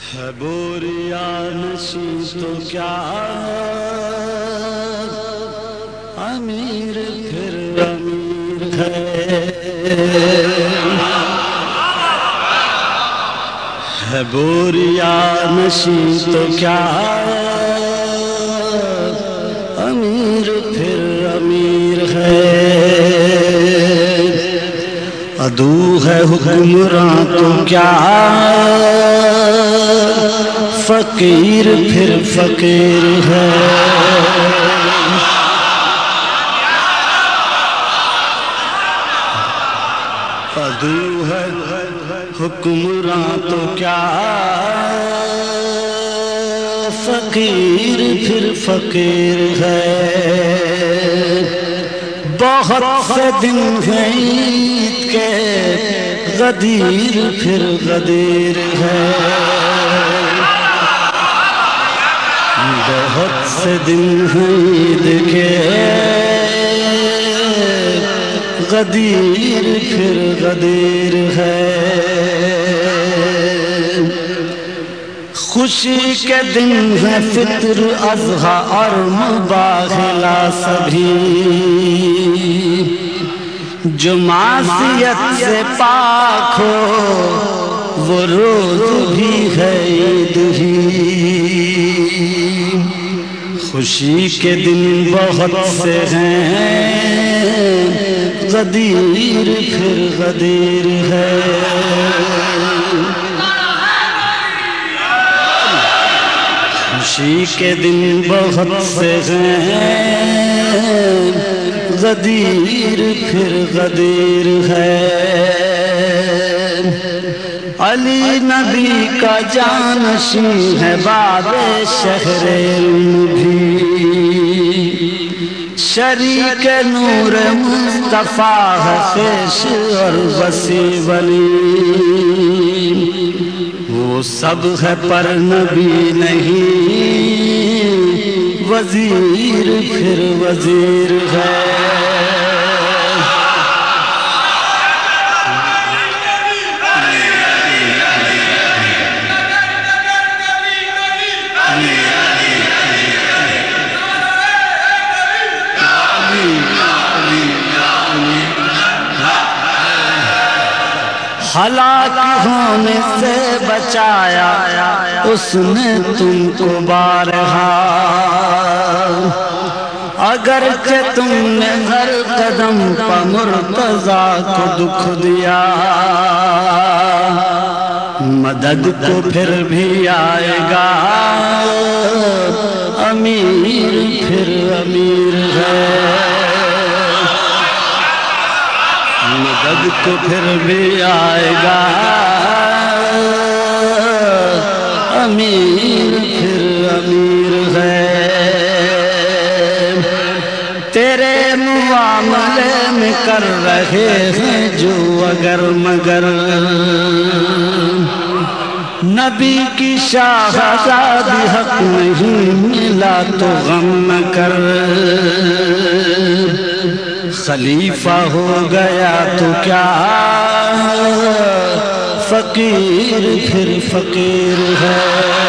ہے بوریا نشیں تو کیا امیر پھر امیر ہے بوریا نشیں تو کیا امیر پھر امیر ہے عدو ہے حکمراں تو کیا فقیر پھر فقیر ہے عدو ہے حکمراں تو کیا فقیر پھر فقیر ہے بہت سے دن ہیں عید کے غدیر پھر غدیر ہے بہت سے دن ہیں عید کے غدیر پھر غدیر ہے خوشی کے دن ہیں فطر اضحیٰ اور مباحلہ سبھی جو معصیت سے پاک ہو وہ روز بھی ہے عید ہی خوشی کے دن بہت سے ہیں غدیر پھر غدیر ہے خوشی کے دن بہت سے ہیں غدیر پھر غدیر ہے علی نبی کا جانشین ہے باب شہر علم بھی شریک نور مصطفیٰ ہے خیش اور وسیع ولی وہ سب ہے پر نبی نہیں وزیر پھر وزیر ہے ہلاک ہونے سے بچایا اس نے تم کو بارہا اگرچہ تم نے ہر قدم پر مرتضیٰ کو دکھ دیا مدد کو پھر بھی آئے گا امیر پھر امیر ہے مدد کو پھر بھی آئے گا امیر پھر امیر ہے تیرے معاملے میں کر رہے ہیں جو اگر مگر نبی کی شاہزادی حق نہیں ملا تو غم نہ کر خلیفہ ہو گیا تو کیا فقیر پھر فقیر ہے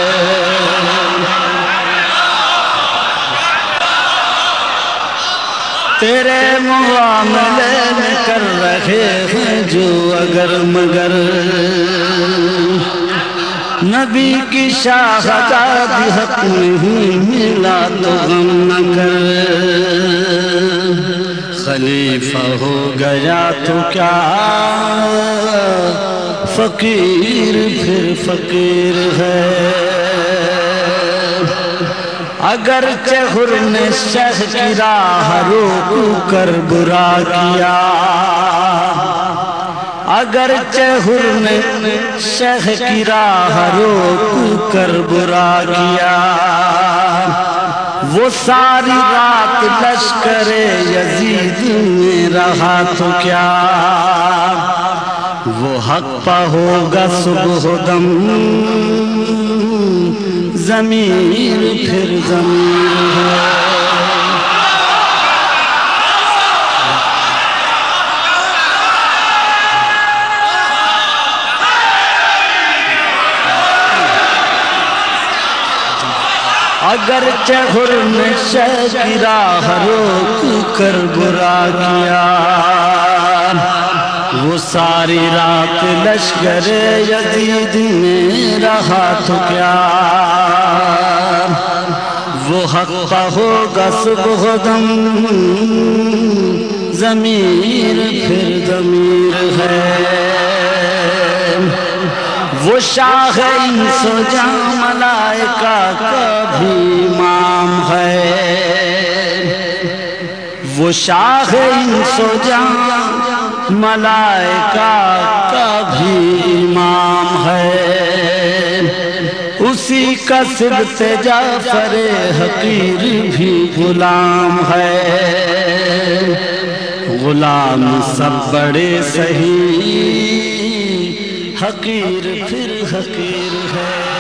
تیرے معاملے میں کر رہے ہیں جو اگر مگر نبی کی شاہزادی حق نہیں ملا تو غم نہ کر خلیفہ ہو گیا تو کیا فقیر پھر فقیر ہے اگرچہ حر نے شیخ کی راہ روک کر برا کیا اگرچہ حر نے شیخ کی راہ روک کر برا کیا وہ ساری رات لشکر یزید میں رہا تو کیا وہ حق پہ ہوگا صبح دم ضمیر پھر ضمیر ہے اگرچہ حرم شہ کی راہ روک کر برا کیا، وہ ساری رات لشکر یزید میں رہا تو کیا، وہ حق کا ہوگا صبح دم، ضمیر پھر ضمیر ہے، وہ شاہ انس و جاں ملائکہ کا بھی امام ہے، وہ شاہ انس و جاں ملائکہ کا بھی امام ہے، اسی کا سبط جعفر حقیر بھی غلام ہے، غلام سب بڑے سہی، حقیر پھر حقیر ہے۔